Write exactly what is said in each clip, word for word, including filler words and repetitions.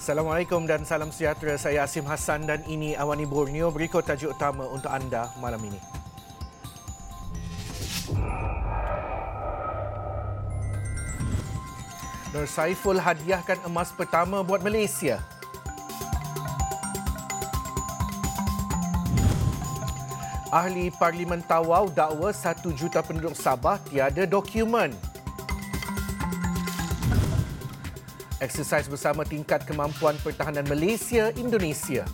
Assalamualaikum dan salam sejahtera. Saya Asim Hassan dan ini Awani Borneo. Berikut tajuk utama untuk anda malam ini. Nur Saiful hadiahkan emas pertama buat Malaysia. Ahli Parlimen Tawau dakwa satu juta penduduk Sabah tiada dokumen. Eksersis bersama tingkat kemampuan pertahanan Malaysia Indonesia.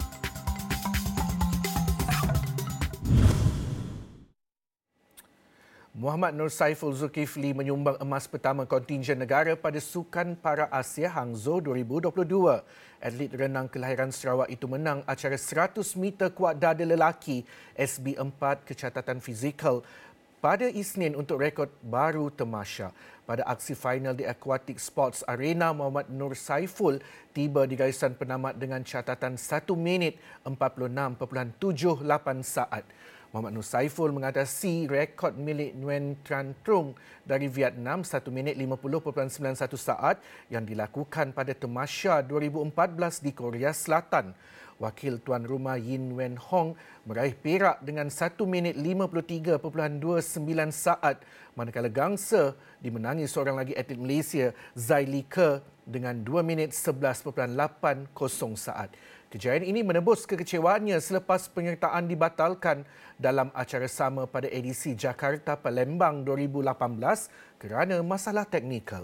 Muhammad Nur Saiful Zulkifli menyumbang emas pertama kontingen negara pada Sukan Para Asia Hangzhou dua ribu dua puluh dua. Atlet renang kelahiran Sarawak itu menang acara seratus meter kuat dada lelaki S B empat kecatatan fizikal pada Isnin untuk rekod baru Temasya. Pada aksi final di Aquatic Sports Arena, Muhammad Nur Saiful tiba di garisan penamat dengan catatan satu minit empat puluh enam perpuluhan tujuh lapan saat. Muhammad Nur Saiful mengatasi rekod milik Nguyen Tran Trung dari Vietnam satu minit lima puluh perpuluhan sembilan satu saat yang dilakukan pada Temasya dua ribu empat belas di Korea Selatan. Wakil tuan rumah Yin Wen Hong meraih perak dengan satu minit lima puluh tiga perpuluhan dua sembilan saat, manakala gangsa dimenangi seorang lagi atlet Malaysia, Zai Lee Ke, dengan dua minit sebelas perpuluhan lapan kosong saat. Kejayaan ini menebus kekecewaannya selepas penyertaan dibatalkan dalam acara sama pada edisi Jakarta Palembang dua ribu lapan belas kerana masalah teknikal.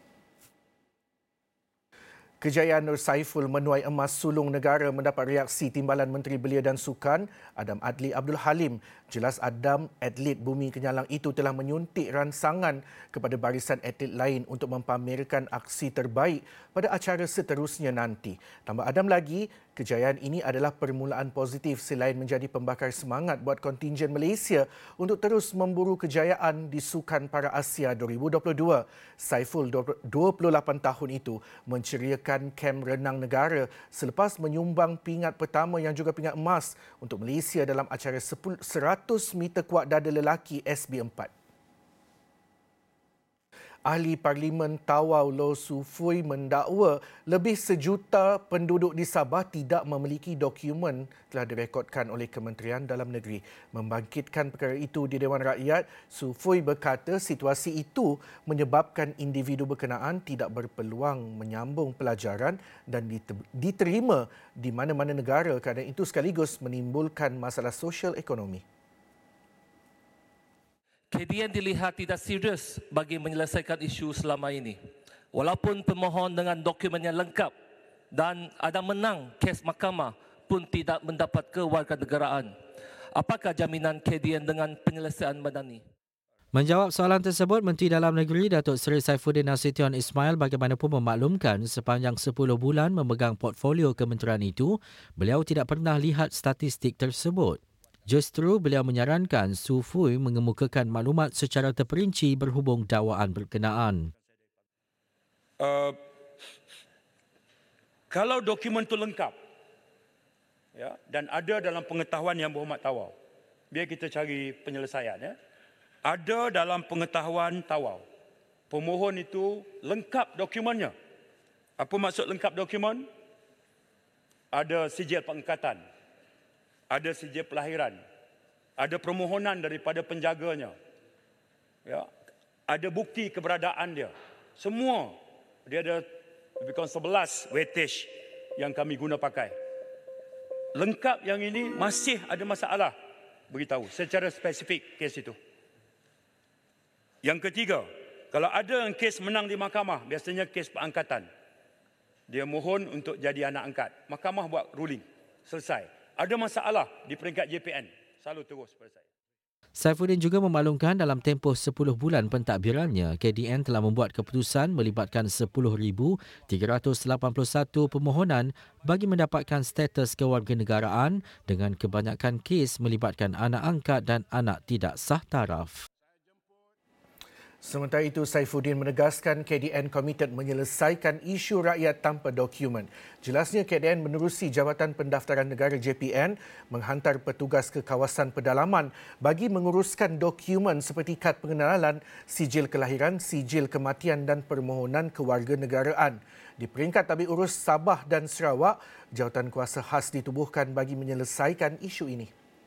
Kejayaan Nur Saiful menuai emas sulung negara mendapat reaksi Timbalan Menteri Belia dan Sukan, Adam Adli Abdul Halim. Jelas Adam, atlet bumi kenyalang itu telah menyuntik rangsangan kepada barisan atlet lain untuk mempamerkan aksi terbaik pada acara seterusnya nanti. Tambah Adam lagi, kejayaan ini adalah permulaan positif selain menjadi pembakar semangat buat kontingen Malaysia untuk terus memburu kejayaan di Sukan Para Asia dua ribu dua puluh dua. Saiful, dua puluh lapan tahun itu, menceriakan kem renang negara selepas menyumbang pingat pertama yang juga pingat emas untuk Malaysia dalam acara seratus meter kuat dada lelaki S B empat. Ahli Parlimen Tawau Lo Su Fui mendakwa lebih sejuta penduduk di Sabah tidak memiliki dokumen telah direkodkan oleh Kementerian Dalam Negeri. Membangkitkan perkara itu di Dewan Rakyat, Su Fui berkata situasi itu menyebabkan individu berkenaan tidak berpeluang menyambung pelajaran dan diterima di mana-mana negara, kerana itu sekaligus menimbulkan masalah sosial ekonomi. K D N dilihat tidak serius bagi menyelesaikan isu selama ini. Walaupun pemohon dengan dokumennya lengkap dan ada menang kes mahkamah pun tidak mendapat kewarganegaraan. Apakah jaminan K D N dengan penyelesaian madani? Menjawab soalan tersebut, Menteri Dalam Negeri Datuk Seri Saifuddin Nasution Ismail bagaimanapun memaklumkan sepanjang sepuluh bulan memegang portfolio kementerian itu, beliau tidak pernah lihat statistik tersebut. Justru beliau menyarankan Su Fui mengemukakan maklumat secara terperinci berhubung dakwaan berkenaan. Uh, kalau dokumen itu lengkap, ya, dan ada dalam pengetahuan Yang Berhormat Tawau, biar kita cari penyelesaian. Ya. Ada dalam pengetahuan Tawau, pemohon itu lengkap dokumennya. Apa maksud lengkap dokumen? Ada sijil pengangkatan, ada sijil pelahiran, ada permohonan daripada penjaganya, ya, ada bukti keberadaan dia. Semua dia ada lebih kurang sebelas weightage yang kami guna pakai. Lengkap yang ini masih ada masalah, beritahu secara spesifik kes itu. Yang ketiga, kalau ada yang kes menang di mahkamah, biasanya kes pengangkatan, dia mohon untuk jadi anak angkat. Mahkamah buat ruling, selesai. Ada masalah di peringkat J P N, selalu terus pada saya. Saifuddin juga memaklumkan dalam tempoh sepuluh bulan pentadbirannya, K D N telah membuat keputusan melibatkan sepuluh ribu tiga ratus lapan puluh satu permohonan bagi mendapatkan status kewarganegaraan dengan kebanyakan kes melibatkan anak angkat dan anak tidak sah taraf. Sementara itu, Saifuddin menegaskan K D N komited menyelesaikan isu rakyat tanpa dokumen. Jelasnya K D N menerusi Jabatan Pendaftaran Negara J P N menghantar petugas ke kawasan pedalaman bagi menguruskan dokumen seperti kad pengenalan, sijil kelahiran, sijil kematian dan permohonan kewarganegaraan. Di peringkat tabik urus Sabah dan Sarawak, jawatan kuasa khas ditubuhkan bagi menyelesaikan isu ini.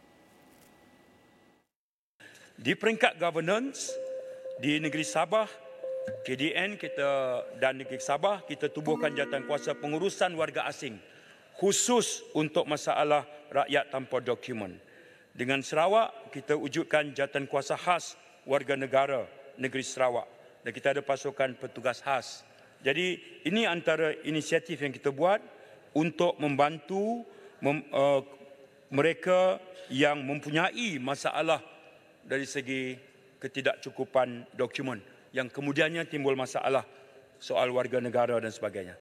Di peringkat governance, di negeri Sabah, K D N kita dan negeri Sabah, kita tubuhkan jawatan kuasa pengurusan warga asing khusus untuk masalah rakyat tanpa dokumen. Dengan Sarawak, kita wujudkan jawatan kuasa khas warga negara negeri Sarawak dan kita ada pasukan petugas khas. Jadi ini antara inisiatif yang kita buat untuk membantu mem, uh, mereka yang mempunyai masalah dari segi ketidakcukupan dokumen yang kemudiannya timbul masalah soal warga negara dan sebagainya.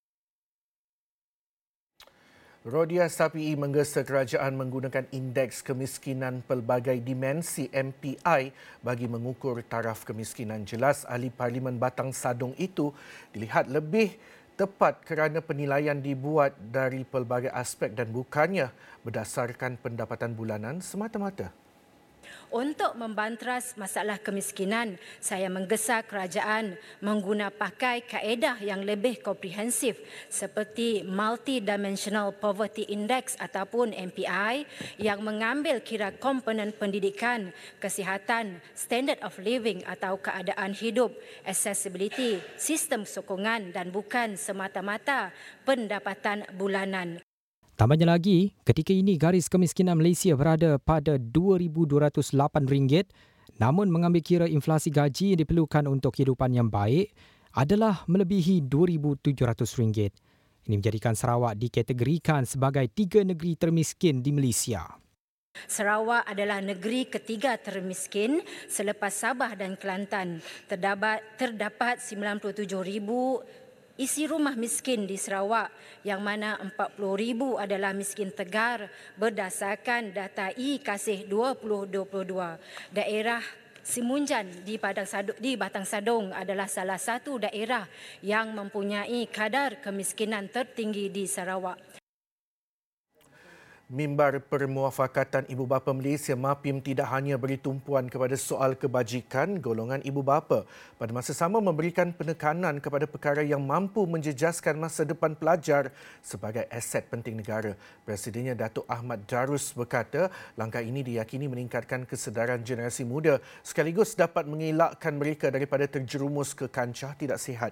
Rodia Sapii menggesa kerajaan menggunakan indeks kemiskinan pelbagai dimensi M P I bagi mengukur taraf kemiskinan. Jelas ahli Parlimen Batang Sadong itu dilihat lebih tepat kerana penilaian dibuat dari pelbagai aspek dan bukannya berdasarkan pendapatan bulanan semata-mata. Untuk membanteras masalah kemiskinan, saya menggesa kerajaan mengguna pakai kaedah yang lebih komprehensif seperti Multi-Dimensional Poverty Index ataupun M P I yang mengambil kira komponen pendidikan, kesihatan, standard of living atau keadaan hidup, accessibility, sistem sokongan dan bukan semata-mata pendapatan bulanan. Tambahnya lagi, ketika ini garis kemiskinan Malaysia berada pada dua ribu dua ratus lapan ringgit, namun mengambil kira inflasi gaji yang diperlukan untuk kehidupan yang baik adalah melebihi dua ribu tujuh ratus ringgit. Ini menjadikan Sarawak dikategorikan sebagai tiga negeri termiskin di Malaysia. Sarawak adalah negeri ketiga termiskin selepas Sabah dan Kelantan. Terdapat, terdapat sembilan puluh tujuh ribu isi rumah miskin di Sarawak yang mana empat puluh ribu adalah miskin tegar berdasarkan data I Kasih dua ribu dua puluh dua. Daerah Simunjan di Batang Sadong, di Batang Sadong adalah salah satu daerah yang mempunyai kadar kemiskinan tertinggi di Sarawak. Mimbar Permuafakatan Ibu Bapa Malaysia MAPIM tidak hanya beri tumpuan kepada soal kebajikan golongan ibu bapa, pada masa sama memberikan penekanan kepada perkara yang mampu menjejaskan masa depan pelajar sebagai aset penting negara. Presidennya Datuk Ahmad Darus berkata, langkah ini diyakini meningkatkan kesedaran generasi muda sekaligus dapat mengelakkan mereka daripada terjerumus ke kancah tidak sihat.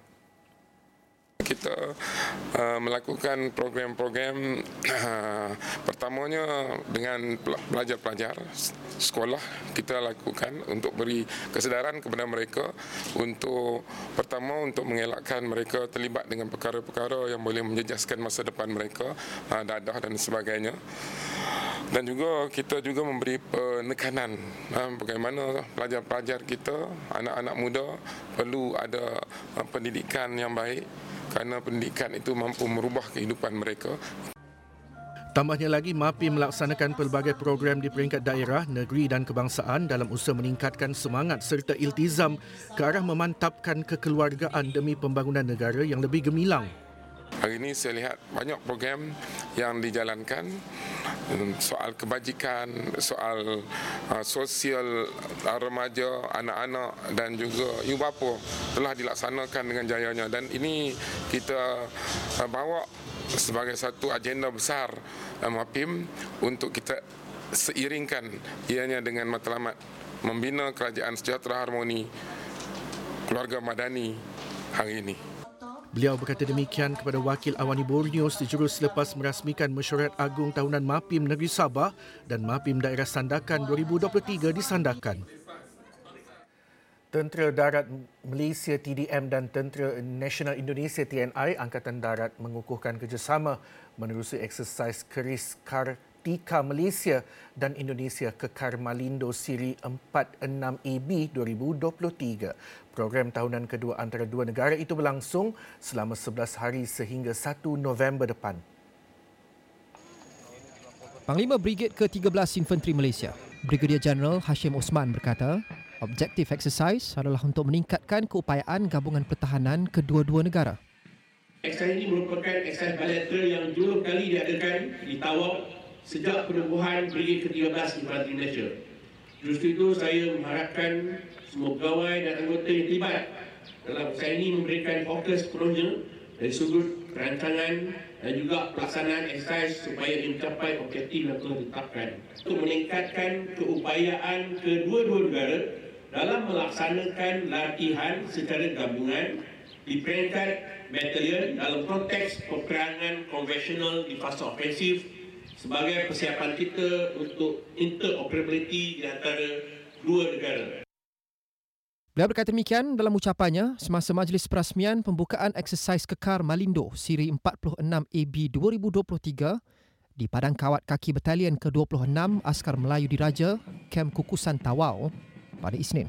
Kita uh, melakukan program-program uh, pertamanya dengan pelajar-pelajar sekolah kita lakukan untuk beri kesedaran kepada mereka untuk pertama untuk mengelakkan mereka terlibat dengan perkara-perkara yang boleh menjejaskan masa depan mereka, uh, dadah dan sebagainya. Dan juga kita juga memberi penekanan uh, bagaimana pelajar-pelajar kita, anak-anak muda perlu ada uh, pendidikan yang baik kerana pendidikan itu mampu merubah kehidupan mereka. Tambahnya lagi, MAPIM melaksanakan pelbagai program di peringkat daerah, negeri dan kebangsaan dalam usaha meningkatkan semangat serta iltizam ke arah memantapkan kekeluargaan demi pembangunan negara yang lebih gemilang. Hari ini saya lihat banyak program yang dijalankan, soal kebajikan, soal uh, sosial uh, remaja, anak-anak dan juga ibu bapa telah dilaksanakan dengan jayanya dan ini kita uh, bawa sebagai satu agenda besar uh, MAPIM untuk kita seiringkan ianya dengan matlamat membina kerajaan sejahtera harmoni keluarga madani hari ini. Beliau berkata demikian kepada Wakil Awani Borneo sejurus selepas merasmikan Mesyuarat Agung Tahunan MAPIM Negeri Sabah dan MAPIM Daerah Sandakan dua ribu dua puluh tiga di Sandakan. Tentera Darat Malaysia T D M dan Tentera Nasional Indonesia T N I Angkatan Darat mengukuhkan kerjasama menerusi eksersis keris Kartika Malaysia dan Indonesia Kekar Malindo Siri empat enam A B dua ribu dua puluh tiga. Program tahunan kedua antara dua negara itu berlangsung selama sebelas hari sehingga satu November depan. Panglima Brigade ke tiga belas Infanteri Malaysia, Brigadier Jeneral Hashim Osman berkata, Objektif exercise adalah untuk meningkatkan keupayaan gabungan pertahanan kedua-dua negara. Eksersis ini merupakan eksersis bilateral yang juluh kali diadakan di Tawau sejak penubuhan Brigade ke tiga belas Infanteri Malaysia. Justru itu saya mengharapkan semua pegawai dan anggota yang terlibat dalam eksersis ini memberikan fokus sepenuhnya dari sudut perancangan dan juga pelaksanaan eksersis supaya mencapai objektif yang telah ditetapkan untuk meningkatkan keupayaan kedua-dua negara dalam melaksanakan latihan secara gabungan di peringkat batalion dalam konteks peperangan konvensional di fasa ofensif sebagai persiapan kita untuk interoperability di antara dua negara. Beliau berkata demikian dalam ucapannya semasa majlis perasmian pembukaan eksersis Kekar Malindo Siri empat puluh enam A B dua ribu dua puluh tiga di Padang Kawat Kaki Batalion ke dua puluh enam Askar Melayu Diraja, Kem Kukusan Tawau pada Isnin.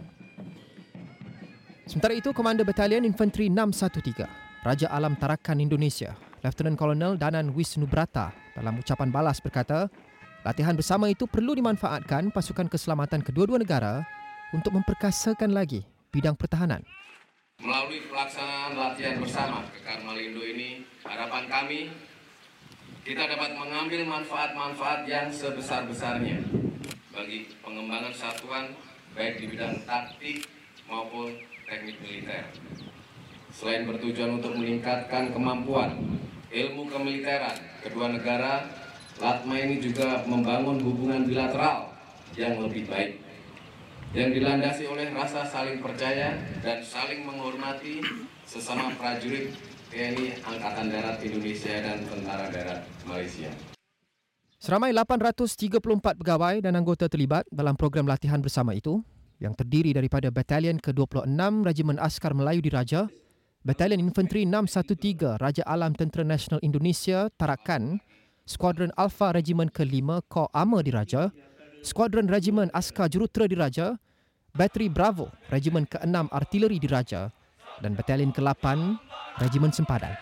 Sementara itu, Komander Batalion Infanteri enam satu tiga, Raja Alam Tarakan Indonesia, Lieutenant Colonel Danan Wisnubrata dalam ucapan balas berkata, latihan bersama itu perlu dimanfaatkan pasukan keselamatan kedua-dua negara untuk memperkasakan lagi bidang pertahanan. Melalui pelaksanaan latihan bersama Kekar Malindo ini, harapan kami kita dapat mengambil manfaat-manfaat yang sebesar-besarnya bagi pengembangan satuan baik di bidang taktik maupun teknik militer. Selain bertujuan untuk meningkatkan kemampuan ilmu kemiliteran kedua negara, Latma ini juga membangun hubungan bilateral yang lebih baik, yang dilandasi oleh rasa saling percaya dan saling menghormati sesama prajurit T N I Angkatan Darat Indonesia dan Tentara Darat Malaysia. Seramai lapan ratus tiga puluh empat pegawai dan anggota terlibat dalam program latihan bersama itu yang terdiri daripada Batalion ke dua puluh enam Regimen Askar Melayu Diraja, Batalion Infanteri enam satu tiga Raja Alam Tentera Nasional Indonesia Tarakan, Skuadron Alpha Regimen ke lima Kor Armor Diraja, Skuadron Regimen Askar Jurutera Diraja, Bateri Bravo Regimen ke enam Artileri Diraja dan Batalion ke lapan Regimen Sempadan.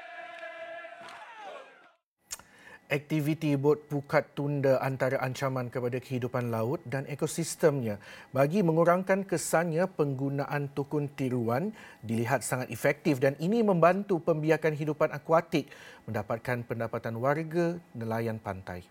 Aktiviti bot pukat tunda antara ancaman kepada kehidupan laut dan ekosistemnya bagi mengurangkan kesannya penggunaan tukun tiruan dilihat sangat efektif dan ini membantu pembiakan hidupan akuatik mendapatkan pendapatan warga nelayan pantai.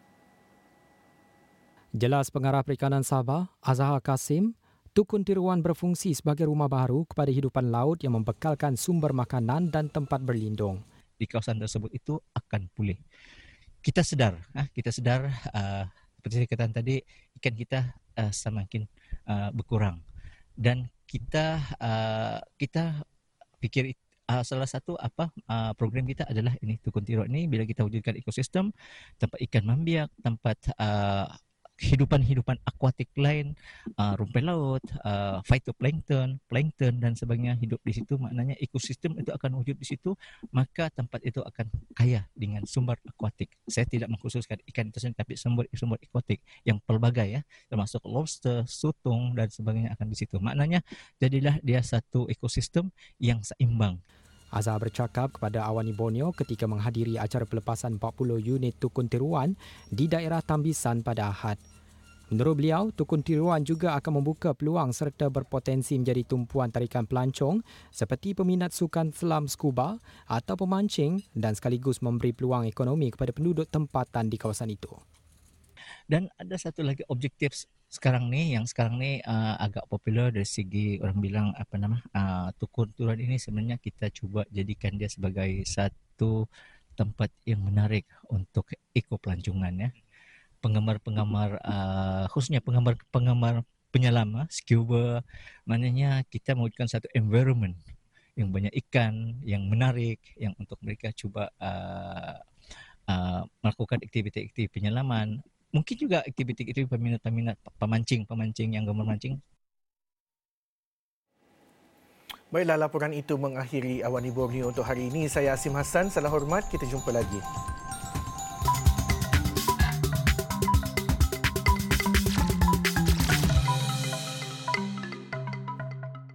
Jelas Pengarah Perikanan Sabah, Azhar Kasim, tukun tiruan berfungsi sebagai rumah baru kepada hidupan laut yang membekalkan sumber makanan dan tempat berlindung. Di kawasan tersebut itu akan pulih. Kita sedar, kita sedar uh, seperti saya katakan tadi, ikan kita uh, semakin uh, berkurang dan kita uh, kita fikir uh, salah satu apa uh, program kita adalah ini tukun tiruan ini bila kita wujudkan ekosistem tempat ikan membiak, tempat uh, hidupan-hidupan akuatik lain, uh, rumput laut, uh, phytoplankton, plankton dan sebagainya hidup di situ, maknanya ekosistem itu akan wujud di situ, maka tempat itu akan kaya dengan sumber akuatik. Saya tidak mengkhususkan ikan itu sendiri, tapi sumber-sumber akuatik yang pelbagai ya, termasuk lobster, sutung dan sebagainya akan di situ. Maknanya jadilah dia satu ekosistem yang seimbang. Azhar bercakap kepada Awani Borneo ketika menghadiri acara pelepasan empat puluh unit tukun tiruan di daerah Tambisan pada Ahad. Menurut beliau, tukun tiruan juga akan membuka peluang serta berpotensi menjadi tumpuan tarikan pelancong seperti peminat sukan selam scuba atau pemancing dan sekaligus memberi peluang ekonomi kepada penduduk tempatan di kawasan itu. Dan ada satu lagi objektif sekarang ni yang sekarang ni uh, agak popular dari segi orang bilang apa nama uh, tukun tiruan ini sebenarnya kita cuba jadikan dia sebagai satu tempat yang menarik untuk ekopelancongan ya. Penggemar-penggemar uh, khususnya penggemar-penggemar penyelam uh, scuba, maknanya kita mewujudkan satu environment yang banyak ikan, yang menarik, yang untuk mereka cuba uh, uh, melakukan aktiviti-aktiviti penyelaman. Mungkin juga aktiviti-aktiviti peminat-peminat pemancing-pemancing yang gemar mancing. Baiklah, laporan itu mengakhiri Awani Borneo untuk hari ini. Saya Asim Hassan, salam hormat, kita jumpa lagi.